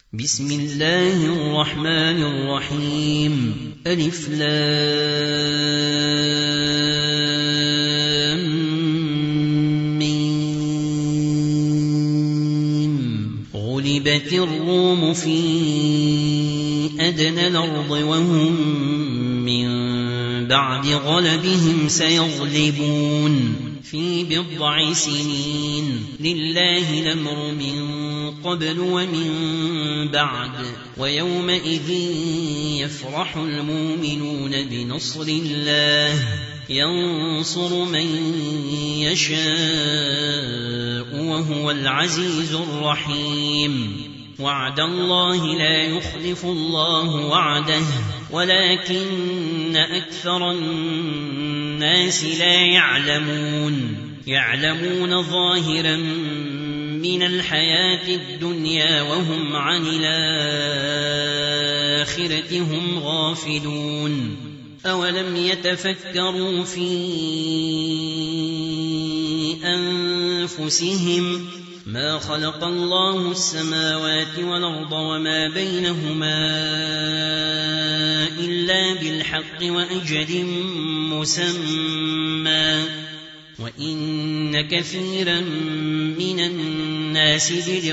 بسم الله الرحمن الرحيم ألف لام ميم غلبت الروم في أدنى الأرض وهم من بعد غلبهم سيغلبون في بضع سنين لله الأمر من قبل ومن بعد ويومئذ يفرح المؤمنون بنصر الله ينصر من يشاء وهو العزيز الرحيم وعد الله لا يخلف الله وعده ولكن أكثر الناس لا يعلمون ظاهرا من الحياة الدنيا وهم عن الآخرة هم غافلون أولم يتفكروا في أنفسهم ما خلق الله السماوات والأرض وما بينهما إلا بالحق وأجل مسمى وإن كثيرا من الناس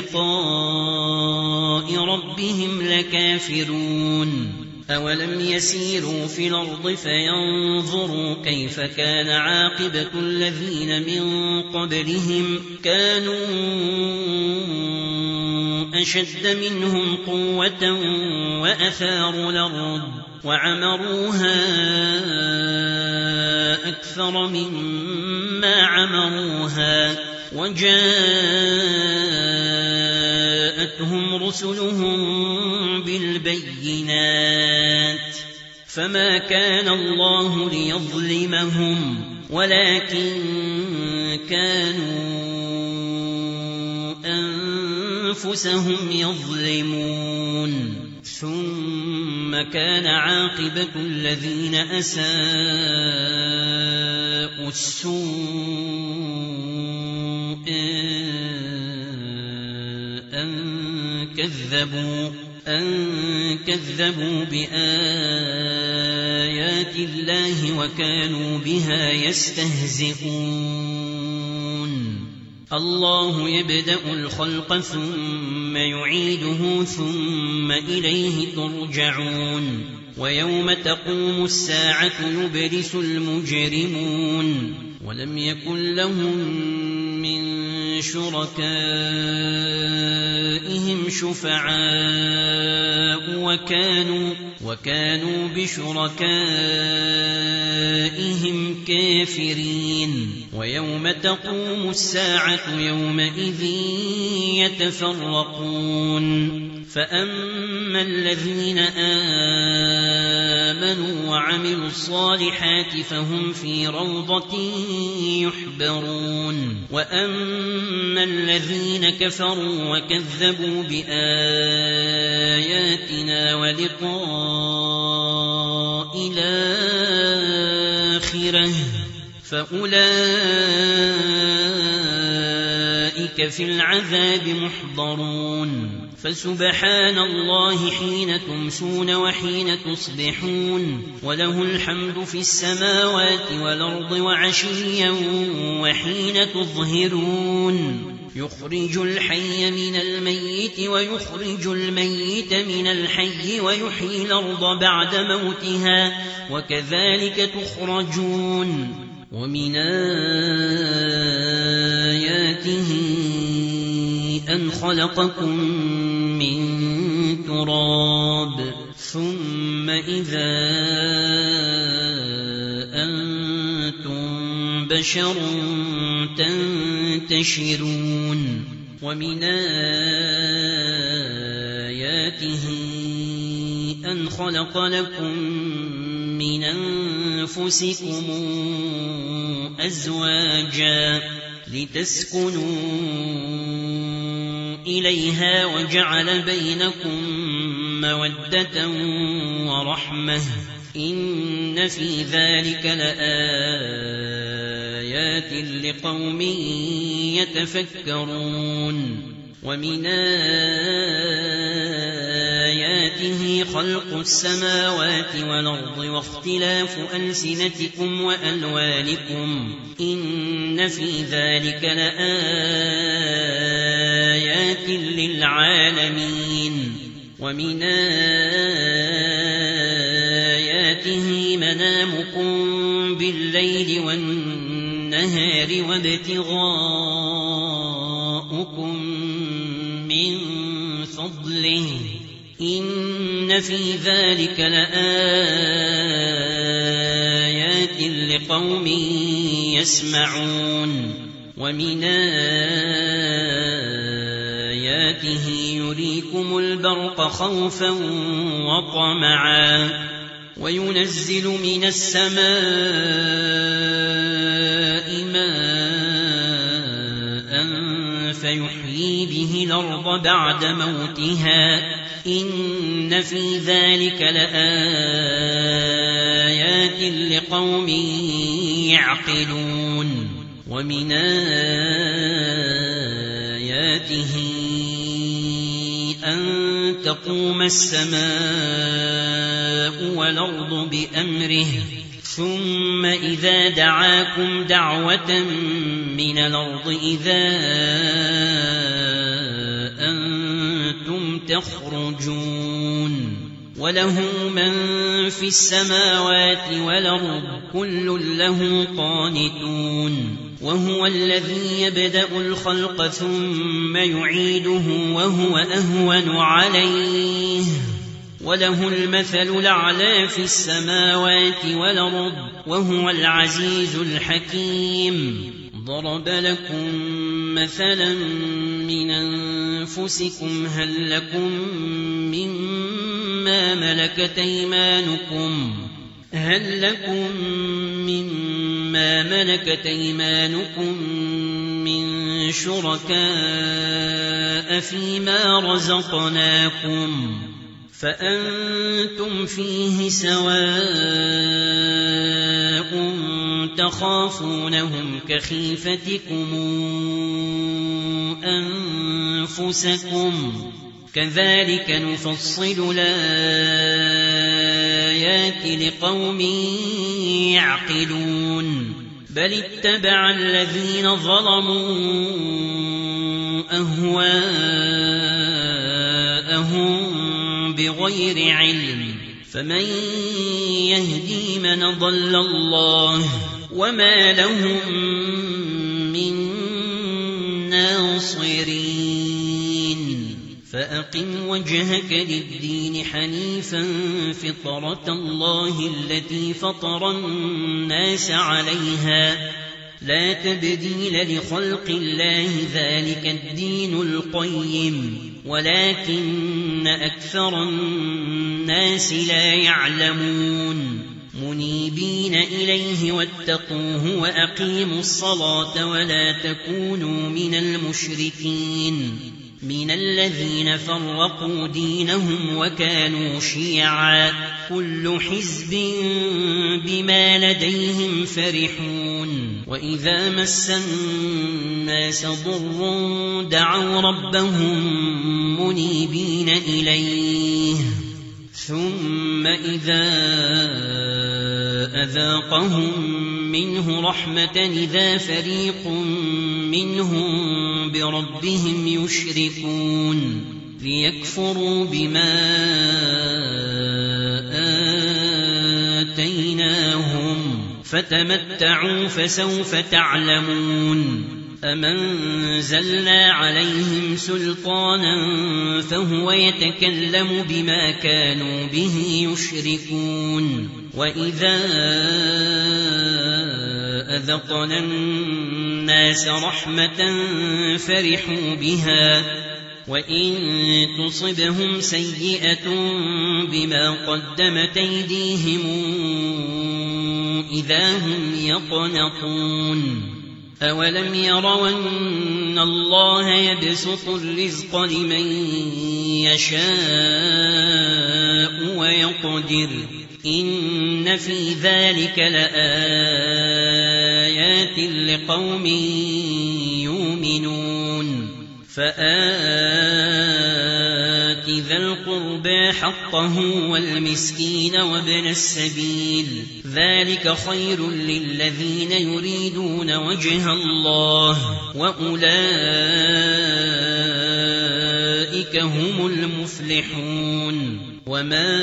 بلقاء ربهم لكافرون أولم يسيروا في الأرض فينظروا كيف كان عاقبة الذين من قبلهم كانوا أشد منهم قوة وأثاروا الأرض وعمروها أكثر مما عمروها وجاءتهم رسلهم بالبينات فما كان الله ليظلمهم ولكن كانوا أنفسهم يظلمون ثم كان عاقبة الذين أساءوا السوء أن كذبوا بآيات الله وكانوا بها يستهزئون الله يبدأ الخلق ثم يعيده ثم إليه ترجعون ويوم تقوم الساعة يبلس المجرمون ولم يكن لهم من شركائهم شفعاء وكانوا بشركائهم كافرين ويوم تقوم الساعة يومئذ يتفرقون فأما الذين آمنوا وعملوا الصالحات فهم في روضة يحبرون وأما الذين كفروا وكذبوا بآياتنا ولقاء الآخرة فأولئك في العذاب محضرون فسبحان الله حين تمسون وحين تصبحون وله الحمد في السماوات والأرض وعشيا وحين تظهرون يخرج الحي من الميت ويخرج الميت من الحي ويحيي الأرض بعد موتها وكذلك تخرجون ومن آياته أن خلقكم من تراب ثم إذا أنتم بشر تنتشرون ومن آياته أن خلق لكم من أنفسكم أزواجا لتسكنوا إليها وجعل بينكم مودة ورحمة إن في ذلك لآيات لقوم يتفكرون ومن خلق السماوات والأرض واختلاف ألسنتكم وألوانكم إن في ذلك لآيات للعالمين ومن آياته منامكم بالليل والنهار وابتغاؤكم من فضله إن في ذلك لآيات لقوم يسمعون ومن آياته يريكم البرق خوفا وطمعا وينزل من السماء ماء فيحيي به الأرض بعد موتها إن في ذلك لآيات لقوم يعقلون ومن آياته أن تقوم السماء والأرض بأمره ثم إذا دعاكم دعوة من الأرض إذا أنتم تخرجون وله من في السماوات والأرض كل له قانتون وهو الذي يبدأ الخلق ثم يعيده وهو أهون عليه وله المثل الأعلى في السماوات والأرض وهو العزيز الحكيم ضرب لكم مثلا من أنفسكم هل لكم مما ملكت أيمانكم من شركاء فيما رزقناكم فأنتم فيه سواء تخافونهم كخيفتكم أنفسكم كذلك نفصل الآيات لقوم يعقلون بل اتبع الذين ظلموا أهواءهم بغير علم فمن يهدي من ضل الله وما لهم من ناصرين فأقم وجهك للدين حنيفا فطرة الله التي فطر الناس عليها لا تبديل لخلق الله ذلك الدين القيم ولكن أكثر الناس لا يعلمون منيبين إليه واتقوه وأقيموا الصلاة ولا تكونوا من المشركين من الذين فرقوا دينهم وكانوا شيعا كل حزب بما لديهم فرحون وإذا مس الناس ضر دعوا ربهم منيبين إليه ثم إذا أذاقهم منه رحمة إذا فريق منهم بربهم يشركون ليكفروا بما آتيناهم فتمتعوا فسوف تعلمون أم أنزلنا عليهم سلطانا فهو يتكلم بما كانوا به يشركون وإذا أذقنا الناس رحمة فرحوا بها وإن تصبهم سيئة بما قدمت أيديهم إذا هم يقنطون أولم يروا أن الله يبسط الرزق لمن يشاء ويقدر إن في ذلك لآيات لقوم يؤمنون فآت ذا القربى حقه والمسكين وابن السبيل ذلك خير للذين يريدون وجه الله وأولئك هم المفلحون وما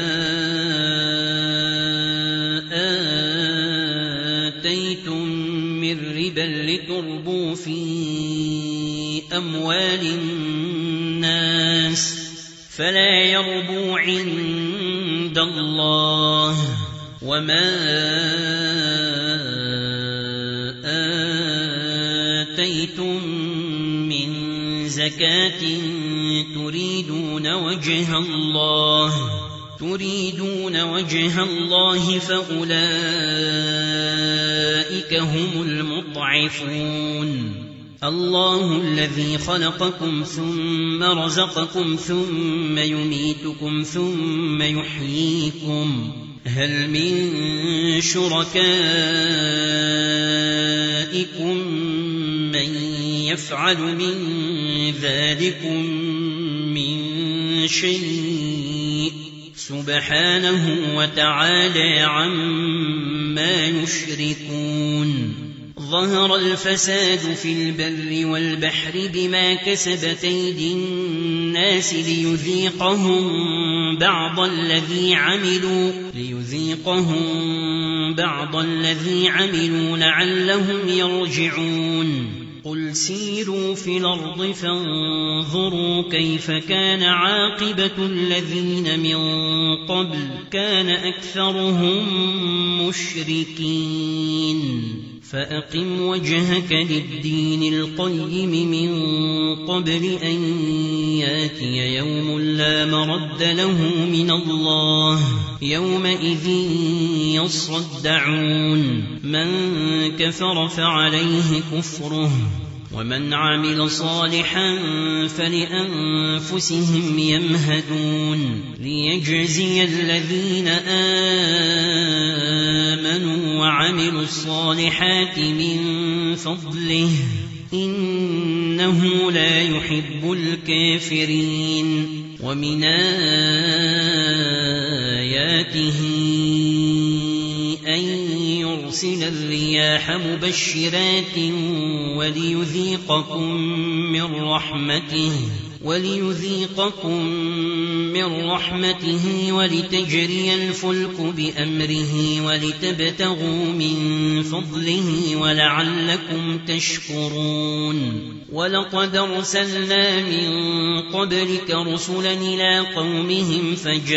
آتيتم من ربا لتربوا في أموال الناس فلا يربو عند الله وما آتيتم من زكاة تريدون وجه الله فأولئك هم المضعفون الله الذي خلقكم ثم رزقكم ثم يميتكم ثم يحييكم هل من شركائكم من يفعل من ذلكم من شيء سبحانه وتعالى عما يشركون ظهر الفساد في البر والبحر بما كسبت أيدي الناس ليذيقهم بعض الذي عملوا لعلهم يرجعون قل سيروا في الأرض فانظروا كيف كان عاقبة الذين من قبل كان أكثرهم مشركين فأقم وجهك للدين القيم من قبل أن ياتي يوم لا مرد له من الله يومئذ يصدعون من كفر فعليه كفره ومن عمل صالحا فلأنفسهم يمهدون ليجزي الذين آمنوا وعملوا الصالحات من فضله إنه لا يحب الكافرين ومن آياته أن يرسل الرياح مبشرات وليذيقكم من رحمته ولتجري الفلك بأمره ولتبتغوا من فضله ولعلكم تشكرون ولقد أرسلنا من قبلك رسلا إلى قومهم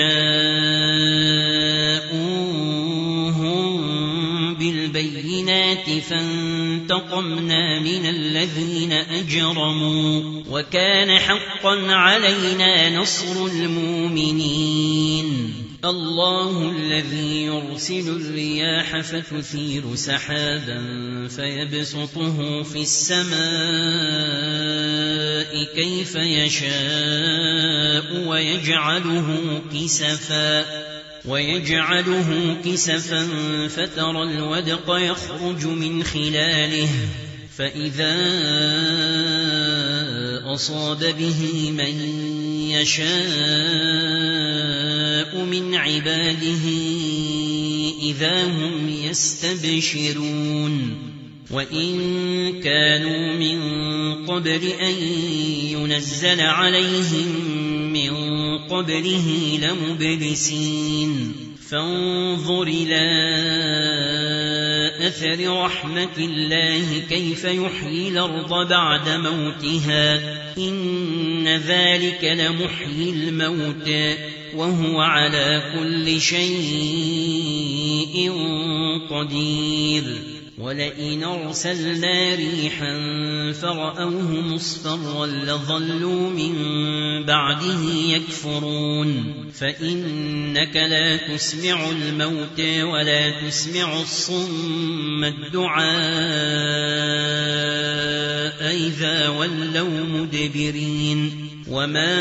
فجاءوهم بالبينات فانتقمنا من الذين أجرموا وكان حقا علينا نصر المؤمنين الله الذي يرسل الرياح فتثير سحابا فيبسطه في السماء كيف يشاء ويجعله كسفا فترى الودق يخرج من خلاله فإذا أصاب به من يشاء من عباده إذا هم يستبشرون وإن كانوا من قبل أن ينزل عليهم من قبله لمبلسين فانظر إلى أثر رحمة الله كيف يحيي الأرض بعد موتها إن ذلك لمحيي الموتى وهو على كل شيء قدير ولئن أرسلنا ريحا فرأوه مصفرا لظلوا من بعده يكفرون فإنك لا تسمع الموتى ولا تسمع الصم الدعاء إذا ولوا مدبرين وما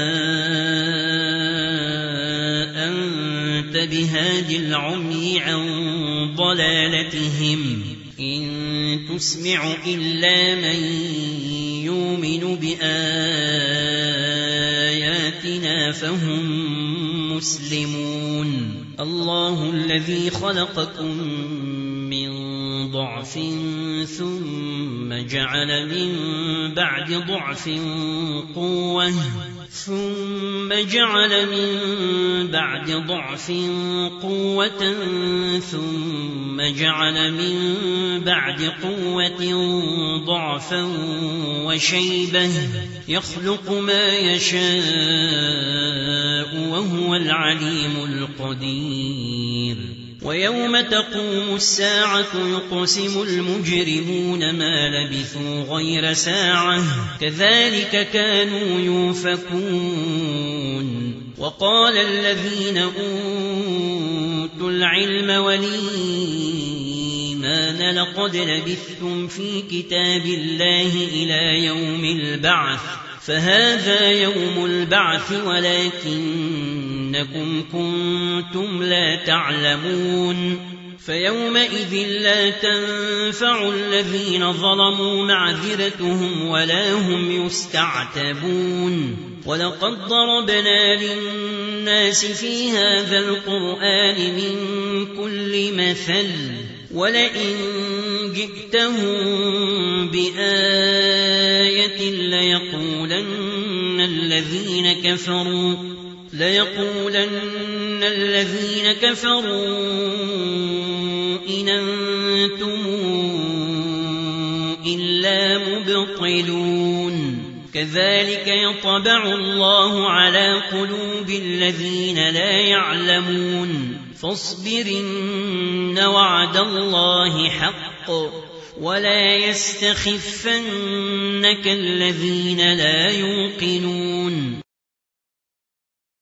أنت بهادي العمي عن ضلالتهم إن تسمع إلا من يؤمن بآياتنا بآياتنا فهم مسلمون الله الذي خلقكم من ضعف ثم جعل من بعد ضعف قوة ثم جعل من بعد ضعف قوة ثم جعل من بعد قوة ضعفا وشيبة يخلق ما يشاء وهو العليم القدير ويوم تقوم الساعة يقسم المجرمون ما لبثوا غير ساعة كذلك كانوا يؤفكون وقال الذين أوتوا العلم والإيمان لقد لبثتم في كتاب الله إلى يوم البعث فهذا يوم البعث ولكنكم كنتم لا تعلمون فيومئذ لا تنفع الذين ظلموا معذرتهم ولا هم يستعتبون ولقد ضربنا للناس في هذا القرآن من كل مثل ولئن جئتهم بآية ليقولن الذين كفروا إن أنتم إلا مبطلون كذلك يطبع الله على قلوب الذين لا يعلمون فاصبر إن وعد الله حق ولا يستخفنك الذين لا يوقنون